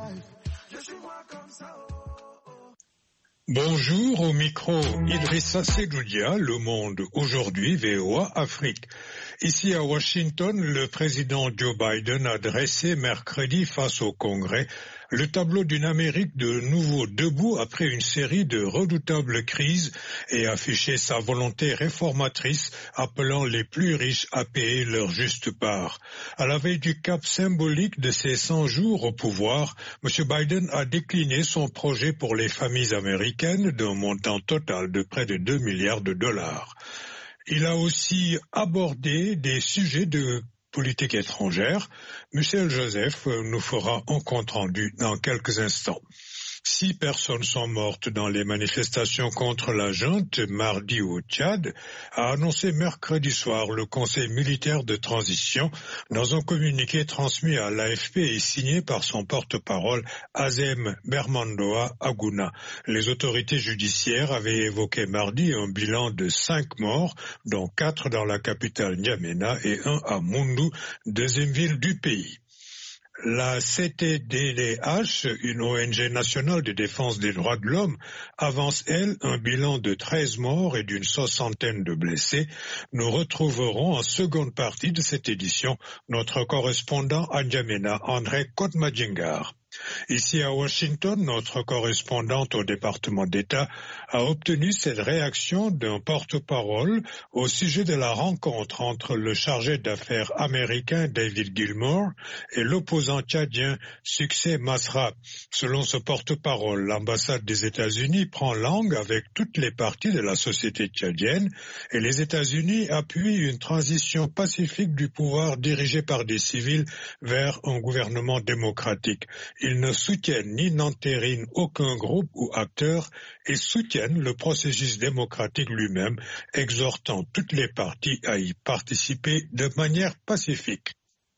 Bonjour, au micro Idrissa Seloudia, Le Monde aujourd'hui, VOA Afrique. Ici à Washington, le président Joe Biden a dressé mercredi face au Congrès le tableau d'une Amérique de nouveau debout après une série de redoutables crises et affiché sa volonté réformatrice appelant les plus riches à payer leur juste part. À la veille du cap symbolique de ses 100 jours au pouvoir, M. Biden a décliné son projet pour les familles américaines d'un montant total de près de 2 milliards de dollars. Il a aussi abordé des sujets de politique étrangère. Michel Joseph nous fera un compte-rendu dans quelques instants. 6 personnes sont mortes dans les manifestations contre la junte mardi au Tchad, a annoncé mercredi soir le Conseil militaire de transition dans un communiqué transmis à l'AFP et signé par son porte-parole Azem Bermandoa Aguna. Les autorités judiciaires avaient évoqué mardi un bilan de 5 morts, dont 4 dans la capitale N'Djamena et 1 à Moundou, deuxième ville du pays. La CTDDH, une ONG nationale de défense des droits de l'homme, avance, elle, un bilan de 13 morts et d'une 60aine de blessés. Nous retrouverons en seconde partie de cette édition notre correspondant à N'Djamena, André Kotmadjingar. Ici à Washington, notre correspondante au département d'État a obtenu cette réaction d'un porte-parole au sujet de la rencontre entre le chargé d'affaires américain David Gilmour et l'opposant tchadien Succès Masra. Selon ce porte-parole, l'ambassade des États-Unis prend langue avec toutes les parties de la société tchadienne et les États-Unis appuient une transition pacifique du pouvoir dirigé par des civils vers un gouvernement démocratique. Ils ne soutiennent ni n'entérinent aucun groupe ou acteur et soutiennent le processus démocratique lui-même, exhortant toutes les parties à y participer de manière pacifique.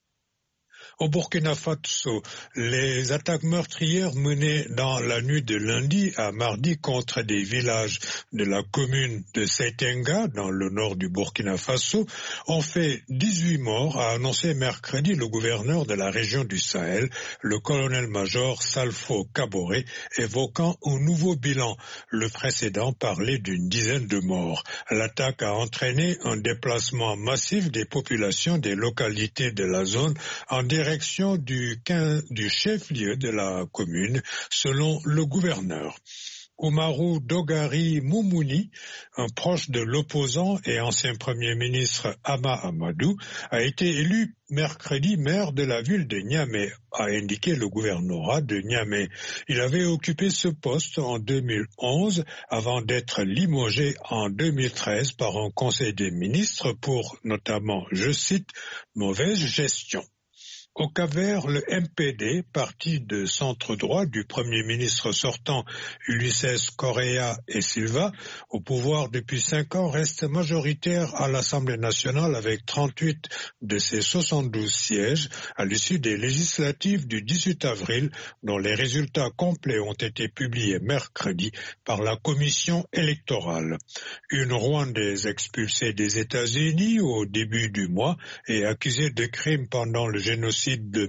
Au Burkina Faso, les attaques meurtrières menées dans la nuit de lundi à mardi contre des villages de la commune de Seitenga, dans le nord du Burkina Faso, ont fait 18 morts, a annoncé mercredi le gouverneur de la région du Sahel, le colonel-major Salfo Kaboré, évoquant un nouveau bilan. Le précédent parlait d'une dizaine de morts. L'attaque a entraîné un déplacement massif des populations des localités de la zone en direction du chef-lieu de la commune, selon le gouverneur. Oumarou Dogari Moumouni, un proche de l'opposant et ancien premier ministre Hama Amadou, a été élu mercredi maire de la ville de Niamey, a indiqué le gouvernorat de Niamey. Il avait occupé ce poste en 2011 avant d'être limogé en 2013 par un conseil des ministres pour notamment, je cite, mauvaise gestion. Au Cap-Vert, le MPD, parti de centre-droit du Premier ministre sortant Ulysses Correa et Silva, au pouvoir depuis 5 ans, reste majoritaire à l'Assemblée nationale avec 38 de ses 72 sièges à l'issue des législatives du 18 avril, dont les résultats complets ont été publiés mercredi par la commission électorale. Une Rwandaise expulsée des États-Unis au début du mois et accusée de crimes pendant le génocide de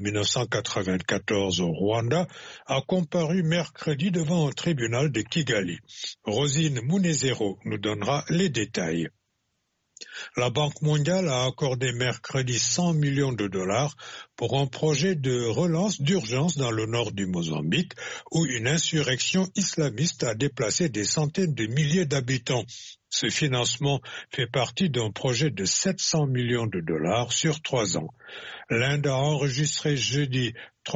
1994 au Rwanda, a comparu mercredi devant un tribunal de Kigali. Rosine Munezero nous donnera les détails. La Banque mondiale a accordé mercredi 100 millions de dollars pour un projet de relance d'urgence dans le nord du Mozambique, où une insurrection islamiste a déplacé des centaines de milliers d'habitants. Ce financement fait partie d'un projet de 700 millions de dollars sur 3 ans. L'Inde a enregistré jeudi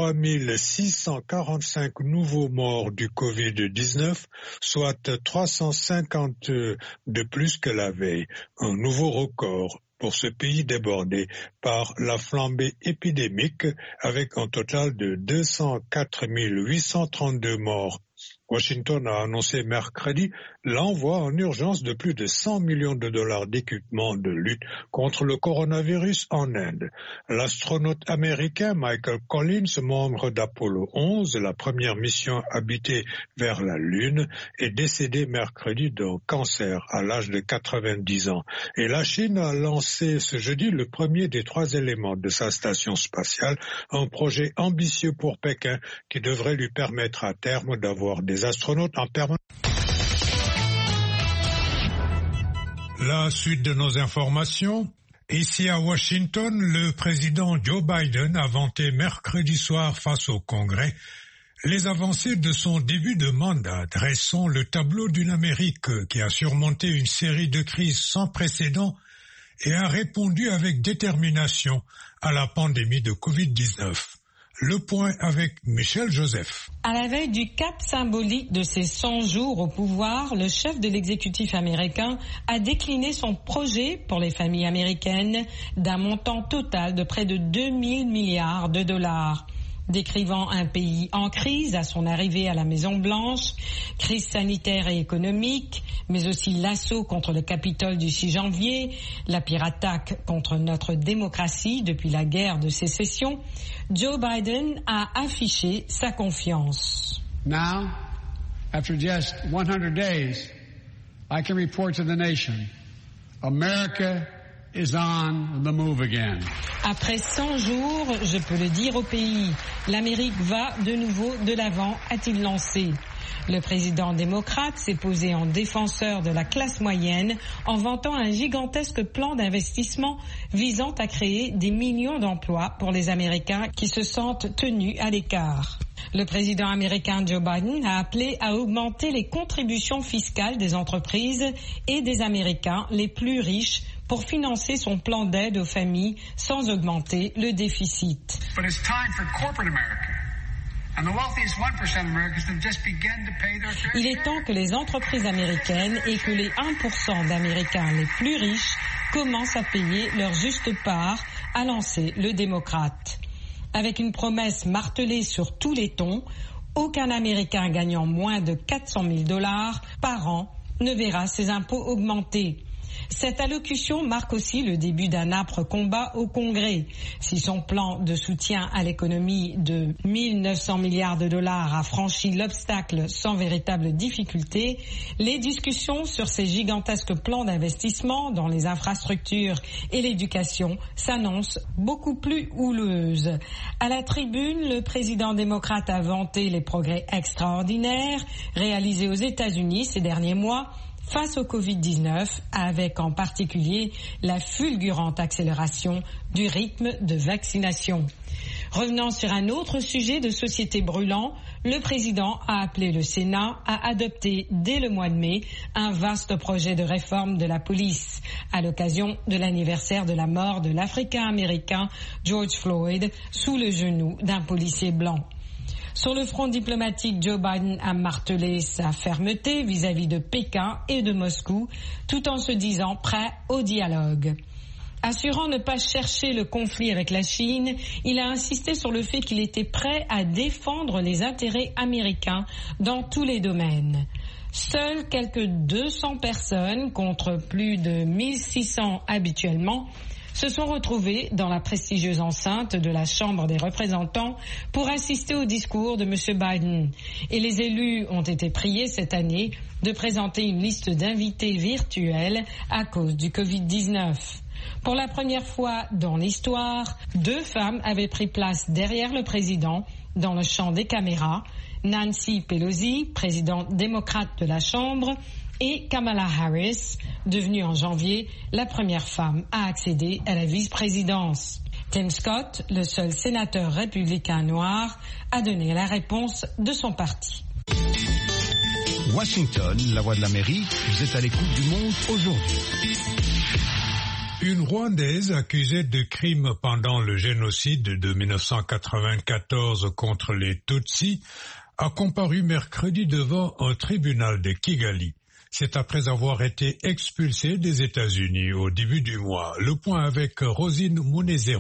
3645 nouveaux morts du Covid-19, soit 350 de plus que la veille, un nouveau record pour ce pays débordé par la flambée épidémique avec un total de 204 832 morts Washington a annoncé mercredi l'envoi en urgence de plus de 100 millions de dollars d'équipements de lutte contre le coronavirus en Inde. L'astronaute américain Michael Collins, membre d'Apollo 11, la première mission habitée vers la Lune, est décédé mercredi d'un cancer à l'âge de 90 ans. Et la Chine a lancé ce jeudi le premier des 3 éléments de sa station spatiale, un projet ambitieux pour Pékin qui devrait lui permettre à terme d'avoir des astronautes en permanence. La suite de nos informations. Ici à Washington, le président Joe Biden a vanté mercredi soir face au Congrès les avancées de son début de mandat. Dressons le tableau d'une Amérique qui a surmonté une série de crises sans précédent et a répondu avec détermination à la pandémie de Covid-19. Le point avec Michel Joseph. À la veille du cap symbolique de ses 100 jours au pouvoir, le chef de l'exécutif américain a décliné son projet pour les familles américaines d'un montant total de près de 2 000 milliards de dollars. Décrivant un pays en crise à son arrivée à la Maison-Blanche, crise sanitaire et économique, mais aussi l'assaut contre le Capitole du 6 janvier, la pire attaque contre notre démocratie depuis la guerre de sécession, Joe Biden a affiché sa confiance. Now, after just 100 days, I can report to the nation, America is on the move again. Après 100 jours, je peux le dire au pays, l'Amérique va de nouveau de l'avant, a-t-il lancé. Le président démocrate s'est posé en défenseur de la classe moyenne en vantant un gigantesque plan d'investissement visant à créer des millions d'emplois pour les Américains qui se sentent tenus à l'écart. Le président américain Joe Biden a appelé à augmenter les contributions fiscales des entreprises et des Américains les plus riches pour financer son plan d'aide aux familles sans augmenter le déficit. Il est temps que les entreprises américaines et que les 1% d'Américains les plus riches commencent à payer leur juste part, a lancé le démocrate. Avec une promesse martelée sur tous les tons, aucun Américain gagnant moins de 400 000 $ par an ne verra ses impôts augmenter. Cette allocution marque aussi le début d'un âpre combat au Congrès. Si son plan de soutien à l'économie de 1 900 milliards de dollars a franchi l'obstacle sans véritable difficulté, les discussions sur ces gigantesques plans d'investissement dans les infrastructures et l'éducation s'annoncent beaucoup plus houleuses. À la tribune, le président démocrate a vanté les progrès extraordinaires réalisés aux États-Unis ces derniers mois face au Covid-19, avec en particulier la fulgurante accélération du rythme de vaccination. Revenant sur un autre sujet de société brûlant, le président a appelé le Sénat à adopter dès le mois de mai un vaste projet de réforme de la police à l'occasion de l'anniversaire de la mort de l'Africain-Américain George Floyd sous le genou d'un policier blanc. Sur le front diplomatique, Joe Biden a martelé sa fermeté vis-à-vis de Pékin et de Moscou, tout en se disant prêt au dialogue. Assurant ne pas chercher le conflit avec la Chine, il a insisté sur le fait qu'il était prêt à défendre les intérêts américains dans tous les domaines. Seules quelques 200 personnes, contre plus de 1600 habituellement, se sont retrouvés dans la prestigieuse enceinte de la Chambre des représentants pour assister au discours de M. Biden. Et les élus ont été priés cette année de présenter une liste d'invités virtuels à cause du Covid-19. Pour la première fois dans l'histoire, 2 femmes avaient pris place derrière le président dans le champ des caméras. Nancy Pelosi, présidente démocrate de la Chambre, et Kamala Harris, devenue en janvier la première femme à accéder à la vice-présidence. Tim Scott, le seul sénateur républicain noir, a donné la réponse de son parti. Washington, la voix de l'Amérique, vous êtes à l'écoute du monde aujourd'hui. Une Rwandaise accusée de crimes pendant le génocide de 1994 contre les Tutsis a comparu mercredi devant un tribunal de Kigali. C'est après avoir été expulsée des États-Unis au début du mois. Le point avec Rosine Munezero.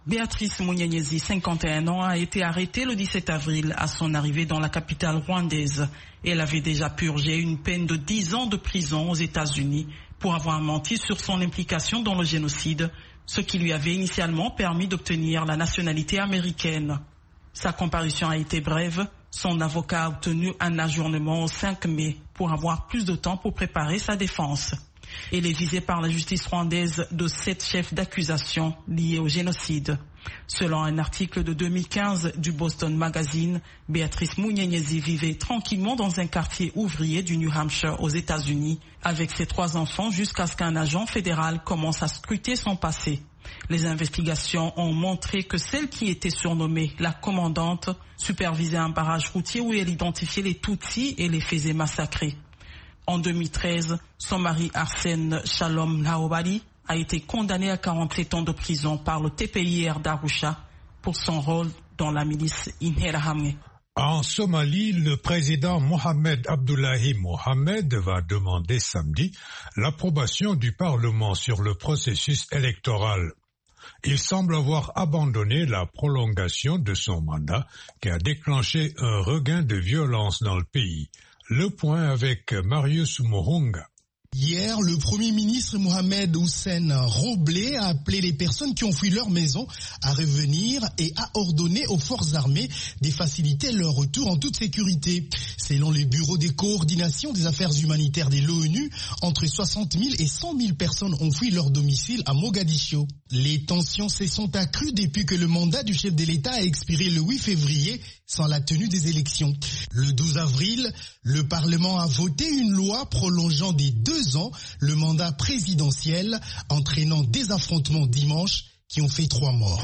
Béatrice Munyenyezi, 51 ans, a été arrêtée le 17 avril à son arrivée dans la capitale rwandaise. Elle avait déjà purgé une peine de 10 ans de prison aux États-Unis pour avoir menti sur son implication dans le génocide, ce qui lui avait initialement permis d'obtenir la nationalité américaine. Sa comparution a été brève. Son avocat a obtenu un ajournement au 5 mai pour avoir plus de temps pour préparer sa défense. Elle est visée par la justice rwandaise de 7 chefs d'accusation liés au génocide. Selon un article de 2015 du Boston Magazine, Béatrice Munyenyezi vivait tranquillement dans un quartier ouvrier du New Hampshire aux États-Unis avec ses 3 enfants jusqu'à ce qu'un agent fédéral commence à scruter son passé. Les investigations ont montré que celle qui était surnommée la commandante supervisait un barrage routier où elle identifiait les Tutsis et les faisait massacrer. En 2013, son mari Arsène Shalom Laobali a été condamné à 48 ans de prison par le TPIR d'Arusha pour son rôle dans la milice Interahamwe. En Somalie, le président Mohamed Abdullahi Mohamed va demander samedi l'approbation du Parlement sur le processus électoral. Il semble avoir abandonné la prolongation de son mandat qui a déclenché un regain de violence dans le pays. Le point avec Marius Mohunga. Hier, le Premier ministre Mohamed Hussein Roblé a appelé les personnes qui ont fui leur maison à revenir et a ordonné aux forces armées de faciliter leur retour en toute sécurité. Selon le Bureau de coordination des affaires humanitaires de l'ONU, entre 60 000 et 100 000 personnes ont fui leur domicile à Mogadiscio. Les tensions se sont accrues depuis que le mandat du chef de l'État a expiré le 8 février sans la tenue des élections. Le 12 avril, le Parlement a voté une loi prolongeant de 2 ans le mandat présidentiel, entraînant des affrontements dimanche qui ont fait 3 morts.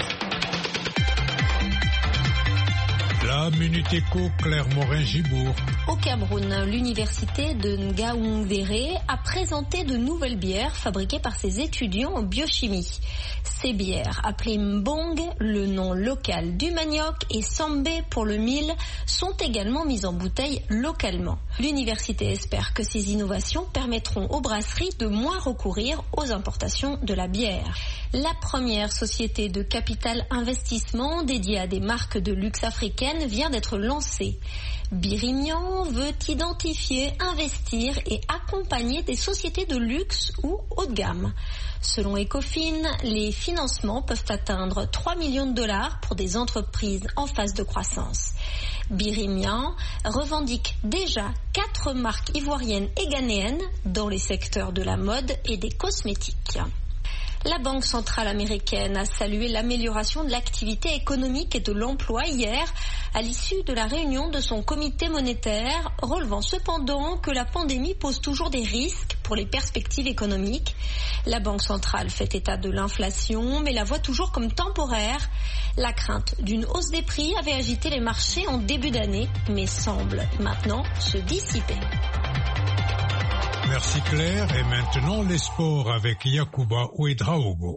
La Minute Éco, Claire Morin-Gibourg. Au Cameroun, l'université de Ngaoundéré a présenté de nouvelles bières fabriquées par ses étudiants en biochimie. Ces bières, appelées Mbong, le nom local du manioc, et Sambé pour le mil, sont également mises en bouteille localement. L'université espère que ces innovations permettront aux brasseries de moins recourir aux importations de la bière. La première société de capital investissement dédiée à des marques de luxe africaines vient d'être lancée. Birimian veut identifier, investir et accompagner des sociétés de luxe ou haut de gamme. Selon Ecofin, les financements peuvent atteindre 3 millions de dollars pour des entreprises en phase de croissance. Birimian revendique déjà 4 marques ivoiriennes et ghanéennes dans les secteurs de la mode et des cosmétiques. La Banque centrale américaine a salué l'amélioration de l'activité économique et de l'emploi hier à l'issue de la réunion de son comité monétaire, relevant cependant que la pandémie pose toujours des risques pour les perspectives économiques. La Banque centrale fait état de l'inflation, mais la voit toujours comme temporaire. La crainte d'une hausse des prix avait agité les marchés en début d'année, mais semble maintenant se dissiper. Merci Claire. Et maintenant les sports avec Yacouba Ouedraogo.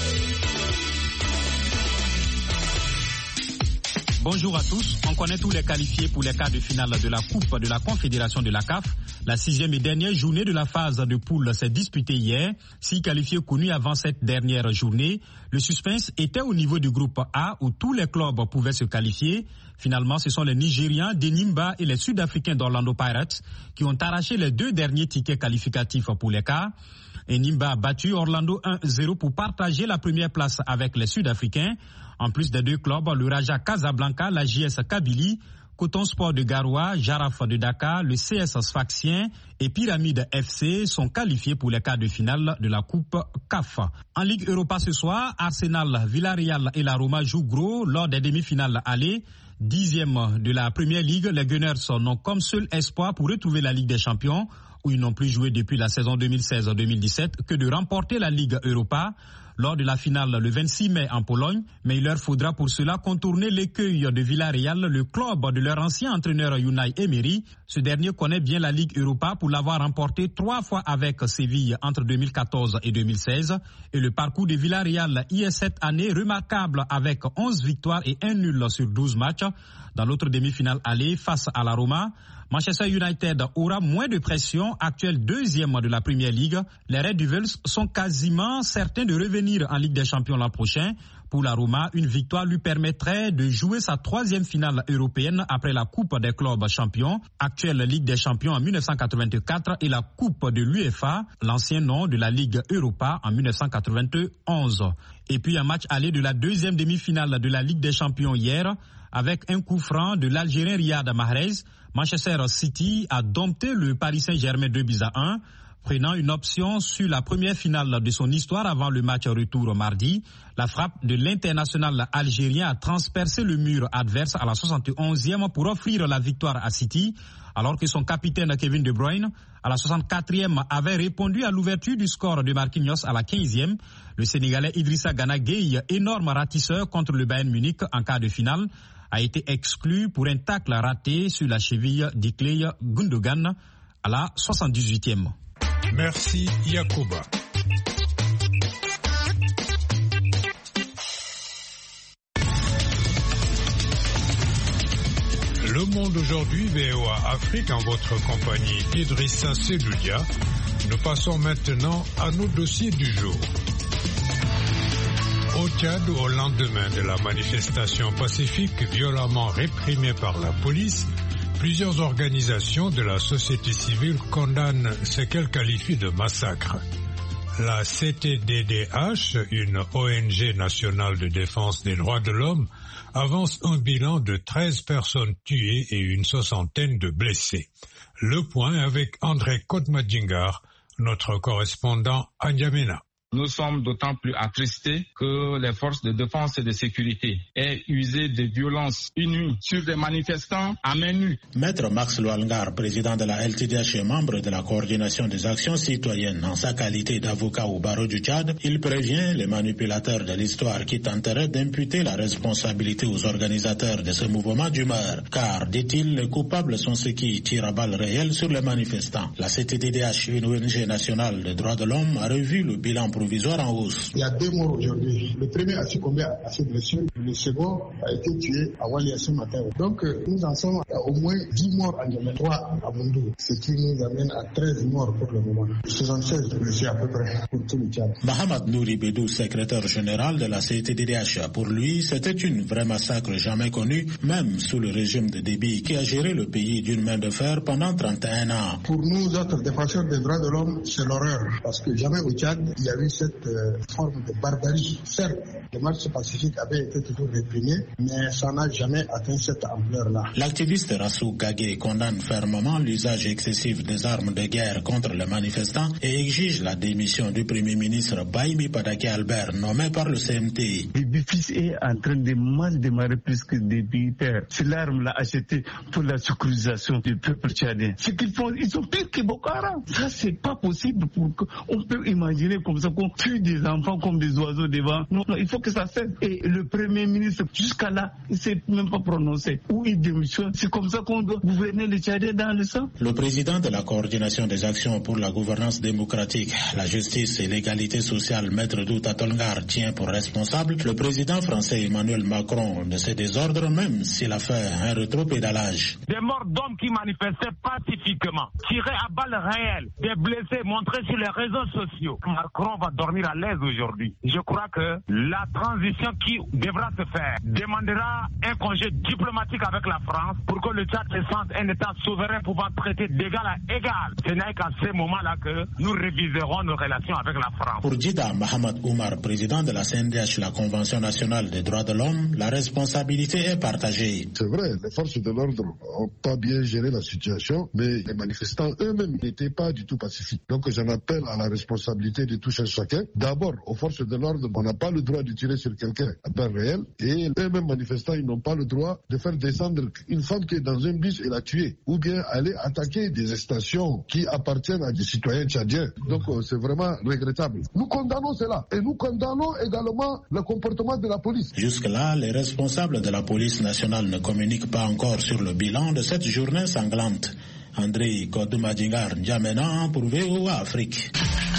Bonjour à tous. On connaît tous les qualifiés pour les quarts de finale de la Coupe de la Confédération de la CAF. La 6e et dernière journée de la phase de poule s'est disputée hier. 6 qualifiés connus avant cette dernière journée. Le suspense était au niveau du groupe A où tous les clubs pouvaient se qualifier. Finalement, ce sont les Nigérians d'Enimba et les Sud-Africains d'Orlando Pirates qui ont arraché les 2 derniers tickets qualificatifs pour les quarts. Enimba a battu Orlando 1-0 pour partager la première place avec les Sud-Africains. En plus des 2 clubs, le Raja Casablanca, la JS Kabylie, Coton Sport de Garoua, Jaraf de Dakar, le CS Sfaxien et Pyramide FC sont qualifiés pour les quarts de finale de la Coupe CAF. En Ligue Europa ce soir, Arsenal, Villarreal et la Roma jouent gros lors des demi-finales aller. 10e de la Première Ligue, les Gunners n'ont comme seul espoir pour retrouver la Ligue des Champions, où ils n'ont plus joué depuis la saison 2016-2017, que de remporter la Ligue Europa lors de la finale le 26 mai en Pologne. Mais il leur faudra pour cela contourner l'écueil de Villarreal, le club de leur ancien entraîneur Unai Emery. Ce dernier connaît bien la Ligue Europa pour l'avoir remporté 3 fois avec Séville entre 2014 et 2016. Et le parcours de Villarreal y est cette année remarquable avec 11 victoires et 1 nul sur 12 matchs. Dans l'autre demi-finale aller face à la Roma, Manchester United aura moins de pression, actuel 2e de la Premier League. Les Red Devils sont quasiment certains de revenir en Ligue des Champions l'an prochain. Pour la Roma, une victoire lui permettrait de jouer sa 3e finale européenne après la Coupe des clubs champions, actuelle Ligue des champions en 1984 et la Coupe de l'UEFA, l'ancien nom de la Ligue Europa en 1991. Et puis un match aller de la 2e demi-finale de la Ligue des champions hier, avec un coup franc de l'Algérien Riyad Mahrez, Manchester City a dompté le Paris Saint-Germain 2-1, prenant une option sur la première finale de son histoire avant le match retour mardi. La frappe de l'international algérien a transpercé le mur adverse à la 71e pour offrir la victoire à City, alors que son capitaine Kevin De Bruyne, à la 64e, avait répondu à l'ouverture du score de Marquinhos à la 15e. Le Sénégalais Idrissa Gana Gueye, énorme ratisseur contre le Bayern Munich en quart de finale, a été exclu pour un tacle raté sur la cheville d'Ikley Gundogan à la 78e. Merci Yacouba. Le Monde aujourd'hui, VOA Afrique, en votre compagnie Idrissa Sedoudia. Nous passons maintenant à nos dossiers du jour. Au Tchad, au lendemain de la manifestation pacifique violemment réprimée par la police, plusieurs organisations de la société civile condamnent ce qu'elles qualifient de massacre. La CTDDH, une ONG nationale de défense des droits de l'homme, avance un bilan de 13 personnes tuées et une 60aine de blessés. Le point avec André Kodmadjingar, notre correspondant à N'Djamena. Nous sommes d'autant plus attristés que les forces de défense et de sécurité aient usé de violences inouïes sur des manifestants à main nue. Maître Max Lualgar, président de la LTDH et membre de la coordination des actions citoyennes en sa qualité d'avocat au barreau du Tchad, il prévient les manipulateurs de l'histoire qui tenteraient d'imputer la responsabilité aux organisateurs de ce mouvement d'humeur. Car, dit-il, les coupables sont ceux qui tirent à balles réelles sur les manifestants. La CTDDH, une ONG nationale des droits de l'homme, a revu le bilan provisoire en hausse. Il y a 2 morts aujourd'hui. Le premier a succombé à ses blessures. Le second a été tué à Walia ce matin. Donc nous en sommes à au moins 10 morts en Djamena, 3 à Bondou, ce qui nous amène à 13 morts pour le moment. 76 blessés à peu près pour tout le Tchad. Mohamed Nouri Bedou, secrétaire général de la CTDDH. Pour lui, c'était une vraie massacre jamais connue, même sous le régime de Déby qui a géré le pays d'une main de fer pendant 31 ans. Pour nous autres défenseurs des droits de l'homme, c'est l'horreur. Parce que jamais au Tchad, il y a eu cette forme de barbarie. Certes, les marches pacifiques avaient été toujours réprimées, mais ça n'a jamais atteint cette ampleur-là. L'activiste Rassou Gagé condamne fermement l'usage excessif des armes de guerre contre les manifestants et exige la démission du Premier ministre Baïmi Padake Albert, nommé par le CMT. Déby fils est en train de mal démarrer plus que Déby père. C'est l'arme l'a acheté pour la sécurisation du peuple tchadien. Ce qu'ils font, ils sont pires que Boko Haram. Ça, c'est pas possible pour qu'on peut imaginer comme ça qu'on tue des enfants comme des oiseaux devant. Non, il faut que ça cesse. Et le Premier ministre, jusqu'à là, il ne s'est même pas prononcé. Ou il démissionne. C'est comme ça qu'on doit gouverner le Tchadien dans le sang. Le président de la coordination des actions pour la gouvernance démocratique, la justice et l'égalité sociale, Maître Douta Tolngar, tient pour responsable le président français Emmanuel Macron de ces désordres, même s'il a fait un rétropédalage. Des morts d'hommes qui manifestaient pacifiquement, tirés à balles réelles, des blessés montrés sur les réseaux sociaux. Macron va dormir à l'aise aujourd'hui. Je crois que la transition qui devra se faire demandera un congé diplomatique avec la France pour que le Tchad se sente un État souverain pouvant traiter d'égal à égal. Ce n'est qu'à ce moment-là que nous réviserons nos relations avec la France. Pour Djida Mohamed Oumar, président de la CNDH, la Convention nationale des droits de l'homme, la responsabilité est partagée. C'est vrai, les forces de l'ordre n'ont pas bien géré la situation, mais les manifestants eux-mêmes n'étaient pas du tout pacifiques. Donc j'en appelle à la responsabilité de tous et chacun. D'abord, aux forces de l'ordre, on n'a pas le droit de tirer sur quelqu'un à balles réelles, et eux-mêmes manifestants, ils n'ont pas le droit de faire descendre une femme qui est dans un bus et la tuer, ou bien aller attaquer des stations qui appartiennent à des citoyens tchadiens. Donc c'est vraiment regrettable. Nous condamnons cela, et nous condamnons également le comportement de la police. Jusque-là, les responsables de la police nationale ne communiquent pas encore sur le bilan de cette journée sanglante. André Kodoumadjingar, N'Djamena pour VOA Afrique.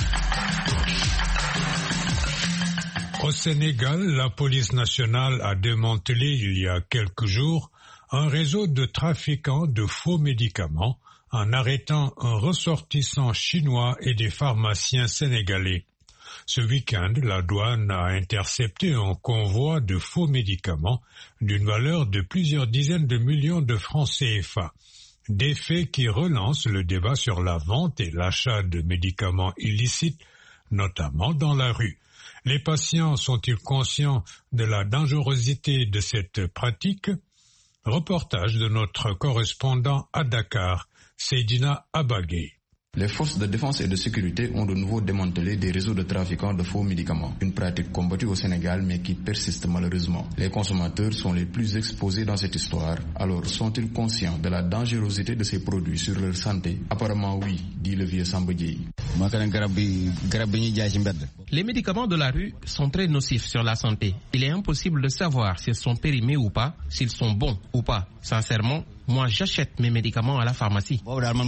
Au Sénégal, la police nationale a démantelé il y a quelques jours un réseau de trafiquants de faux médicaments en arrêtant un ressortissant chinois et des pharmaciens sénégalais. Ce week-end, la douane a intercepté un convoi de faux médicaments d'une valeur de plusieurs dizaines de millions de francs CFA. Des faits qui relancent le débat sur la vente et l'achat de médicaments illicites, notamment dans la rue. Les patients sont-ils conscients de la dangerosité de cette pratique? Reportage de notre correspondant à Dakar, Seydina Abagé. Les forces de défense et de sécurité ont de nouveau démantelé des réseaux de trafiquants de faux médicaments. Une pratique combattue au Sénégal mais qui persiste malheureusement. Les consommateurs sont les plus exposés dans cette histoire. Alors sont-ils conscients de la dangerosité de ces produits sur leur santé? Apparemment oui, dit le vieux Samba Dieye. Les médicaments de la rue sont très nocifs sur la santé. Il est impossible de savoir s'ils sont périmés ou pas, s'ils sont bons ou pas. Sincèrement, moi j'achète mes médicaments à la pharmacie.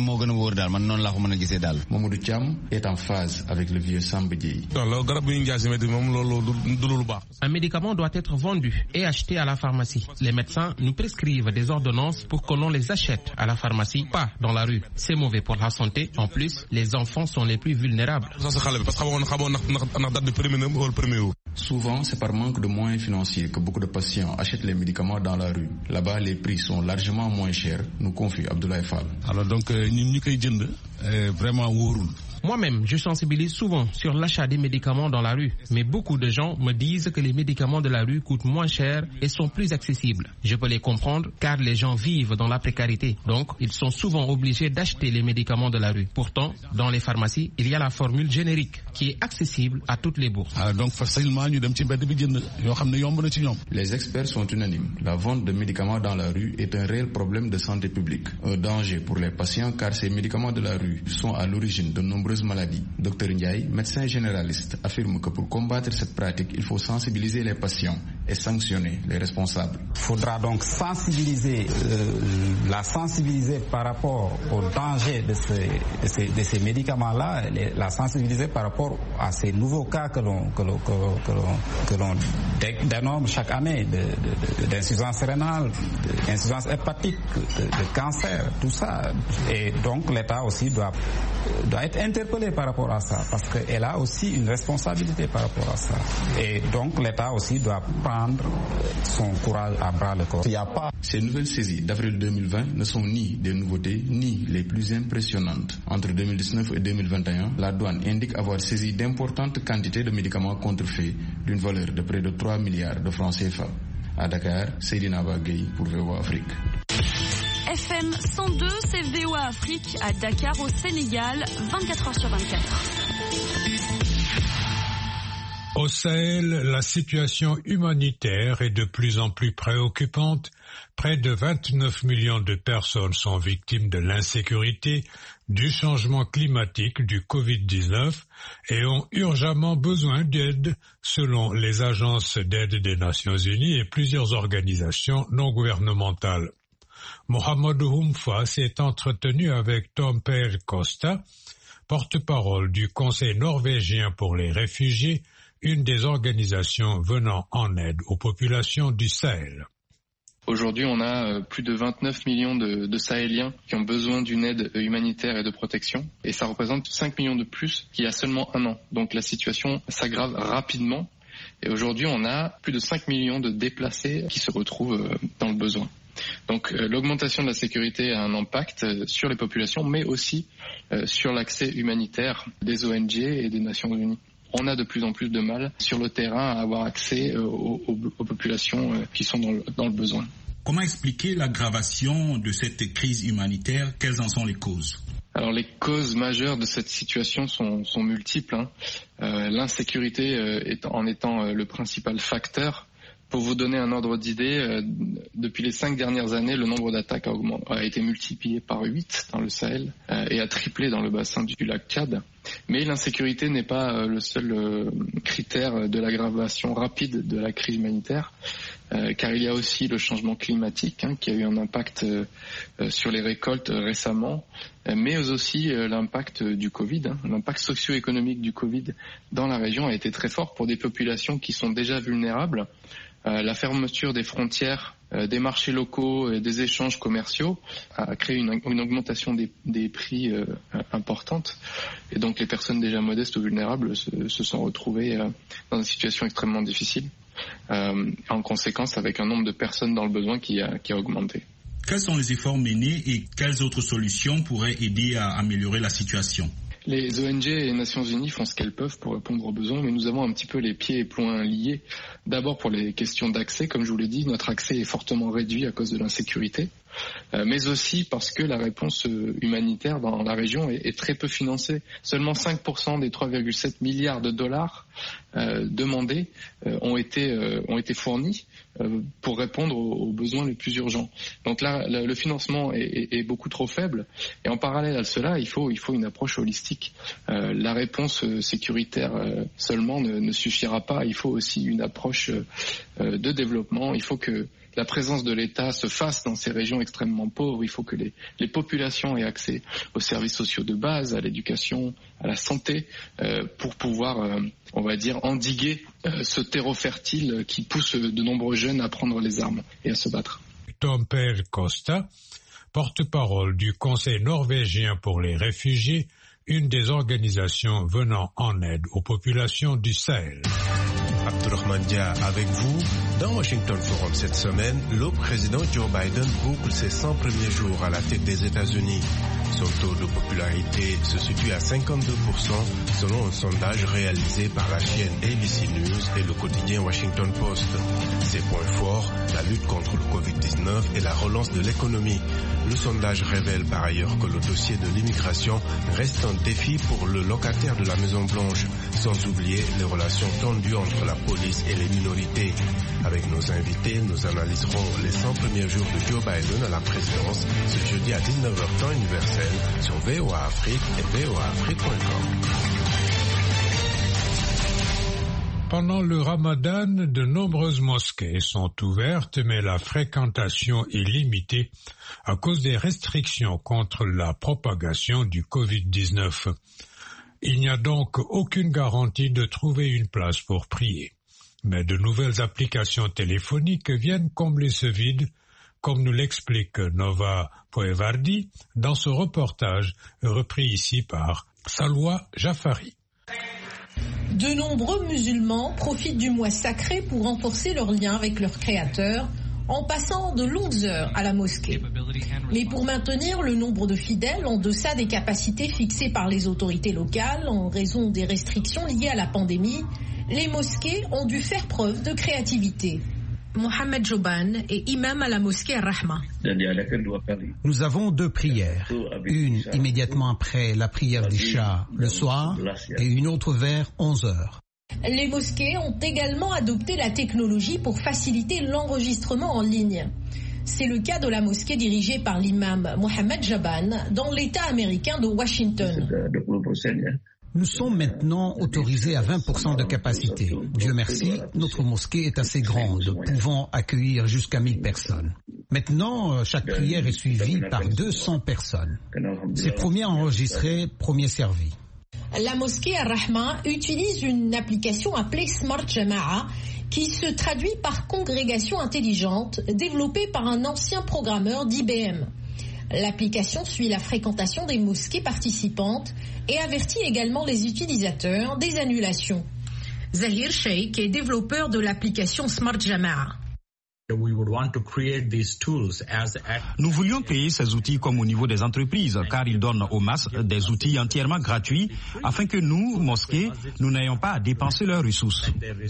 Mamadou Thiam est en phase avec le vieux Samba Dieye. Un médicament doit être vendu et acheté à la pharmacie. Les médecins nous prescrivent des ordonnances pour que l'on les achète à la pharmacie, pas dans la rue. C'est mauvais pour la santé. En plus, les enfants sont les plus vulnérables. Souvent, c'est par manque de moyens financiers que beaucoup de patients achètent les médicaments dans la rue. Là-bas, les prix sont largement moins chers, nous confie Abdoulaye Fall. Alors donc, vraiment wóorul. Moi-même, je sensibilise souvent sur l'achat des médicaments dans la rue. Mais beaucoup de gens me disent que les médicaments de la rue coûtent moins cher et sont plus accessibles. Je peux les comprendre car les gens vivent dans la précarité. Donc, ils sont souvent obligés d'acheter les médicaments de la rue. Pourtant, dans les pharmacies, il y a la formule générique qui est accessible à toutes les bourses. Donc, facilement, les experts sont unanimes. La vente de médicaments dans la rue est un réel problème de santé publique. Un danger pour les patients car ces médicaments de la rue sont à l'origine de nombreuses maladies. Dr Ndiaye, médecin généraliste, affirme que pour combattre cette pratique, il faut sensibiliser les patients et sanctionner les responsables. Il faudra donc sensibiliser par rapport au danger de ces médicaments-là, la sensibiliser par rapport à ces nouveaux cas que l'on dénomme chaque année d'insuffisance rénale, d'insuffisance hépatique, de cancer, tout ça. Et donc l'État aussi doit être interpellé par rapport à ça, parce qu'elle a aussi une responsabilité par rapport à ça. Et donc l'État aussi doit prendre son courage à bras le corps. Ces nouvelles saisies d'avril 2020 ne sont ni des nouveautés, ni les plus impressionnantes. Entre 2019 et 2021, la douane indique avoir saisi d'importantes quantités de médicaments contrefaits d'une valeur de près de 3 milliards de francs CFA. À Dakar, Seydina Abagé pour VOA Afrique. FM 102, c'est VOA Afrique à Dakar au Sénégal, 24h/24. Au Sahel, la situation humanitaire est de plus en plus préoccupante. Près de 29 millions de personnes sont victimes de l'insécurité, du changement climatique, du Covid-19 et ont urgemment besoin d'aide, selon les agences d'aide des Nations Unies et plusieurs organisations non gouvernementales. Mohamedou Houmfa s'est entretenu avec Tom Pell Costa, porte-parole du Conseil norvégien pour les réfugiés, une des organisations venant en aide aux populations du Sahel. Aujourd'hui, on a plus de 29 millions de Sahéliens qui ont besoin d'une aide humanitaire et de protection. Et ça représente 5 millions de plus qu'il y a seulement un an. Donc la situation s'aggrave rapidement. Et aujourd'hui, on a plus de 5 millions de déplacés qui se retrouvent dans le besoin. Donc l'augmentation de la sécurité a un impact sur les populations, mais aussi sur l'accès humanitaire des ONG et des Nations Unies. On a de plus en plus de mal sur le terrain à avoir accès aux populations qui sont dans le besoin. Comment expliquer l'aggravation de cette crise humanitaire? Quelles en sont les causes? Alors les causes majeures de cette situation sont multiples. L'insécurité en étant le principal facteur. Pour vous donner un ordre d'idée, depuis les 5 dernières années, le nombre d'attaques a été multiplié par 8 dans le Sahel et a triplé dans le bassin du lac Tchad. Mais l'insécurité n'est pas le seul critère de l'aggravation rapide de la crise humanitaire, car il y a aussi le changement climatique qui a eu un impact sur les récoltes récemment, mais aussi l'impact du Covid. L'impact socio-économique du Covid dans la région a été très fort pour des populations qui sont déjà vulnérables. La fermeture des frontières des marchés locaux et des échanges commerciaux a créé une augmentation des prix importante. Et donc les personnes déjà modestes ou vulnérables se sont retrouvées dans une situation extrêmement difficile, en conséquence avec un nombre de personnes dans le besoin qui a augmenté. Quels sont les efforts menés et quelles autres solutions pourraient aider à améliorer la situation ? Les ONG et les Nations Unies font ce qu'elles peuvent pour répondre aux besoins, mais nous avons un petit peu les pieds et poings liés. D'abord pour les questions d'accès, comme je vous l'ai dit, notre accès est fortement réduit à cause de l'insécurité, mais aussi parce que la réponse humanitaire dans la région est très peu financée. Seulement 5% des 3,7 milliards de dollars demandés ont été fournis pour répondre aux besoins les plus urgents. Donc là, le financement est beaucoup trop faible. Et en parallèle à cela, il faut une approche holistique. La réponse sécuritaire seulement ne suffira pas. Il faut aussi une approche de développement. Il faut que la présence de l'État se fasse dans ces régions extrêmement pauvres. Il faut que les populations aient accès aux services sociaux de base, à l'éducation, à la santé, pour pouvoir, on va dire, endiguer ce terreau fertile qui pousse de nombreux jeunes à prendre les armes et à se battre. Tomper Costa, porte-parole du Conseil norvégien pour les réfugiés, une des organisations venant en aide aux populations du Sahel. Abdourahmane Dia avec vous. Dans Washington Forum cette semaine, le président Joe Biden boucle ses 100 premiers jours à la tête des États-Unis. Son taux de popularité se situe à 52% selon un sondage réalisé par la chaîne ABC News et le quotidien Washington Post. Ses points forts, la lutte contre le Covid-19 et la relance de l'économie. Le sondage révèle par ailleurs que le dossier de l'immigration reste un défi pour le locataire de la Maison-Blanche, sans oublier les relations tendues entre la police et les minorités. Avec nos invités, nous analyserons les 100 premiers jours de Joe Biden à la présidence ce jeudi à 19h temps universel sur VOA Afrique et voaafrique.com. Pendant le Ramadan, de nombreuses mosquées sont ouvertes, mais la fréquentation est limitée à cause des restrictions contre la propagation du Covid-19. Il n'y a donc aucune garantie de trouver une place pour prier. Mais de nouvelles applications téléphoniques viennent combler ce vide, comme nous l'explique Nova Poevardi dans ce reportage repris ici par Salwa Jafari. De nombreux musulmans profitent du mois sacré pour renforcer leur lien avec leur Créateur en passant de longues heures à la mosquée. Mais pour maintenir le nombre de fidèles en deçà des capacités fixées par les autorités locales en raison des restrictions liées à la pandémie, les mosquées ont dû faire preuve de créativité. Mohamed Joban est imam à la mosquée Ar-Rahma. Nous avons deux prières, une immédiatement après la prière d'Isha le soir et une autre vers 11 heures. Les mosquées ont également adopté la technologie pour faciliter l'enregistrement en ligne. C'est le cas de la mosquée dirigée par l'imam Mohamed Joban dans l'État américain de Washington. Nous sommes maintenant autorisés à 20% de capacité. Dieu merci, notre mosquée est assez grande, pouvant accueillir jusqu'à 1000 personnes. Maintenant, chaque prière est suivie par 200 personnes. C'est premier enregistré, premier servi. La mosquée Ar-Rahma utilise une application appelée Smart Jama'a qui se traduit par congrégation intelligente développée par un ancien programmeur d'IBM. L'application suit la fréquentation des mosquées participantes et avertit également les utilisateurs des annulations. Zahir Sheikh est développeur de l'application Smart Jama'a. Nous voulions créer ces outils comme au niveau des entreprises, car ils donnent aux masses des outils entièrement gratuits, afin que nous, mosquées, nous n'ayons pas à dépenser leurs ressources.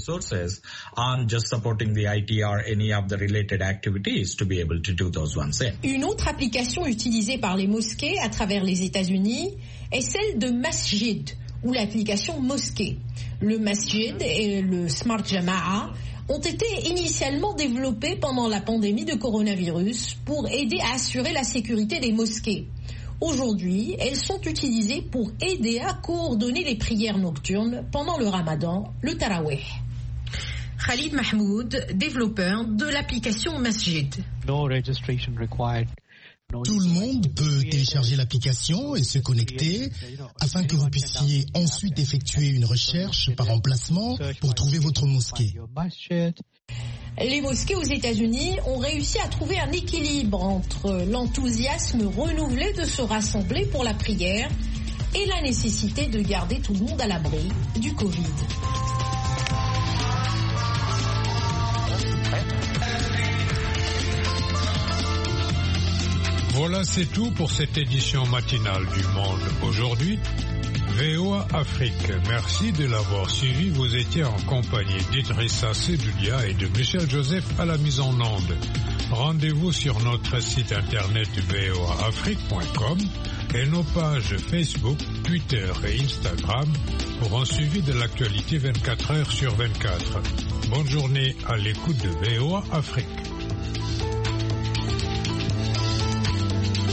Une autre application utilisée par les mosquées à travers les États-Unis est celle de Masjid, ou l'application Mosquée. Le Masjid et le Smart Jama'a ont été initialement développés pendant la pandémie de coronavirus pour aider à assurer la sécurité des mosquées. Aujourd'hui, elles sont utilisées pour aider à coordonner les prières nocturnes pendant le Ramadan, le Tarawih. Khalid Mahmoud, développeur de l'application Masjid. Tout le monde peut télécharger l'application et se connecter afin que vous puissiez ensuite effectuer une recherche par emplacement pour trouver votre mosquée. Les mosquées aux États-Unis ont réussi à trouver un équilibre entre l'enthousiasme renouvelé de se rassembler pour la prière et la nécessité de garder tout le monde à l'abri du Covid. Voilà, c'est tout pour cette édition matinale du Monde aujourd'hui. VOA Afrique, merci de l'avoir suivi. Vous étiez en compagnie d'Idrissa Sedoudia et de Michel Joseph à la mise en onde. Rendez-vous sur notre site internet voaafrique.com et nos pages Facebook, Twitter et Instagram pour un suivi de l'actualité 24 heures sur 24. Bonne journée à l'écoute de VOA Afrique.